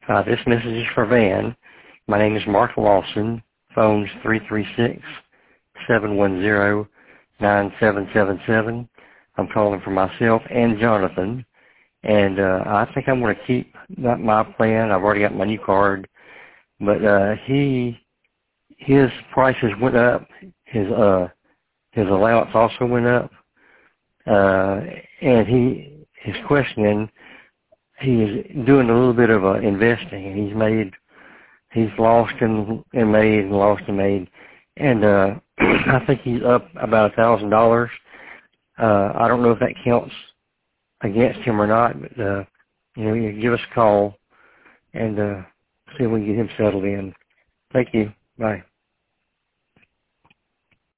This message is for Van. My name is Mark Lawson. Phone's 336-710-9777. I'm calling for myself and Jonathan. And I think I'm going to keep my plan. I've already got my new card. But his prices went up. His allowance also went up. And he's questioning. He's doing a little bit of investing, and he's lost and made and lost and made, and I think he's up about $1,000. I don't know if that counts against him or not, but you give us a call and see if we can get him settled in. Thank you. Bye.